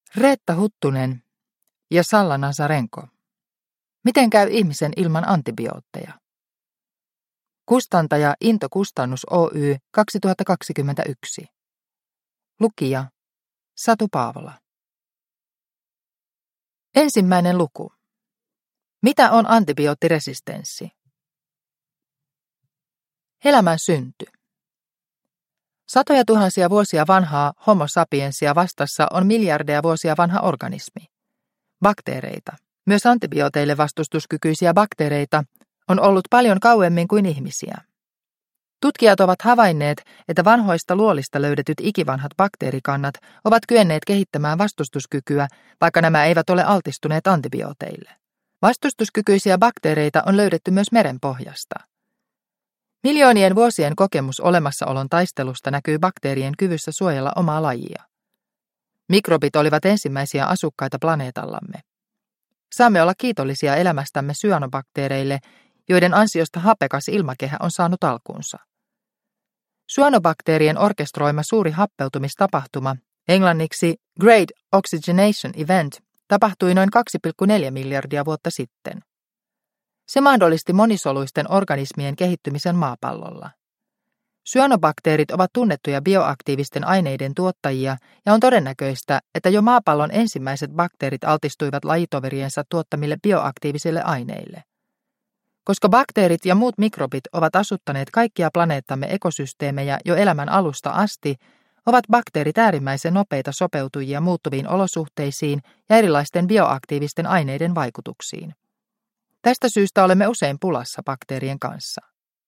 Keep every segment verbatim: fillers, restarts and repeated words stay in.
Reetta Huttunen ja Salla Nazarenko. Miten käy ihmisen ilman antibiootteja? Kustantaja Into Kustannus Oy kaksituhattakaksikymmentäyksi. Lukija Satu Paavola. Ensimmäinen luku. Mitä on antibioottiresistenssi? Elämän synty. Satoja tuhansia vuosia vanhaa Homo sapiensia vastassa on miljardeja vuosia vanha organismi. Bakteereita, myös antibiooteille vastustuskykyisiä bakteereita, on ollut paljon kauemmin kuin ihmisiä. Tutkijat ovat havainneet, että vanhoista luolista löydetyt ikivanhat bakteerikannat ovat kyenneet kehittämään vastustuskykyä, vaikka nämä eivät ole altistuneet antibiooteille. Vastustuskykyisiä bakteereita on löydetty myös merenpohjasta. Miljoonien vuosien kokemus olemassaolon taistelusta näkyy bakteerien kyvyssä suojella omaa lajia. Mikrobit olivat ensimmäisiä asukkaita planeetallamme. Saamme olla kiitollisia elämästämme syanobakteereille, joiden ansiosta hapekas ilmakehä on saanut alkunsa. Syanobakteerien orkestroima suuri happeutumistapahtuma, englanniksi Great Oxygenation Event, tapahtui noin kaksi pilkku neljä miljardia vuotta sitten. Se mahdollisti monisoluisten organismien kehittymisen maapallolla. Syanobakteerit ovat tunnettuja bioaktiivisten aineiden tuottajia ja on todennäköistä, että jo maapallon ensimmäiset bakteerit altistuivat lajitoveriensa tuottamille bioaktiivisille aineille. Koska bakteerit ja muut mikrobit ovat asuttaneet kaikkia planeettamme ekosysteemejä jo elämän alusta asti, ovat bakteerit äärimmäisen nopeita sopeutujia muuttuviin olosuhteisiin ja erilaisten bioaktiivisten aineiden vaikutuksiin. Tästä syystä olemme usein pulassa bakteerien kanssa.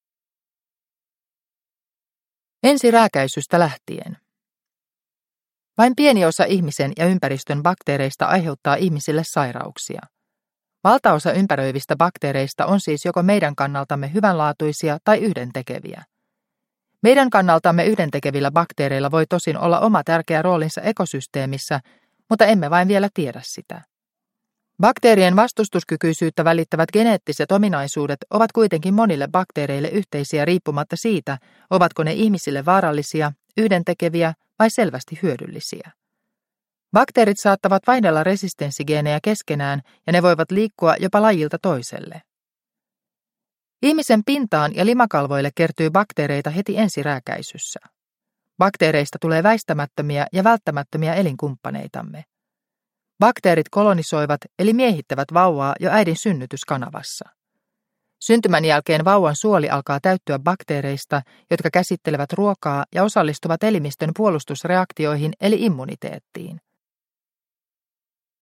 Ensirääkäisystä lähtien. Vain pieni osa ihmisen ja ympäristön bakteereista aiheuttaa ihmisille sairauksia. Valtaosa ympäröivistä bakteereista on siis joko meidän kannaltamme hyvänlaatuisia tai yhdentekeviä. Meidän kannaltamme yhdentekevillä bakteereilla voi tosin olla oma tärkeä roolinsa ekosysteemissä, mutta emme vain vielä tiedä sitä. Bakteerien vastustuskykyisyyttä välittävät geneettiset ominaisuudet ovat kuitenkin monille bakteereille yhteisiä riippumatta siitä, ovatko ne ihmisille vaarallisia, yhdentekeviä vai selvästi hyödyllisiä. Bakteerit saattavat vaihdella resistenssigeenejä keskenään ja ne voivat liikkua jopa lajilta toiselle. Ihmisen pintaan ja limakalvoille kertyy bakteereita heti ensirääkäisyssä. Bakteereista tulee väistämättömiä ja välttämättömiä elinkumppaneitamme. Bakteerit kolonisoivat eli miehittävät vauvaa jo äidin synnytyskanavassa. Syntymän jälkeen vauvan suoli alkaa täyttyä bakteereista, jotka käsittelevät ruokaa ja osallistuvat elimistön puolustusreaktioihin eli immuniteettiin.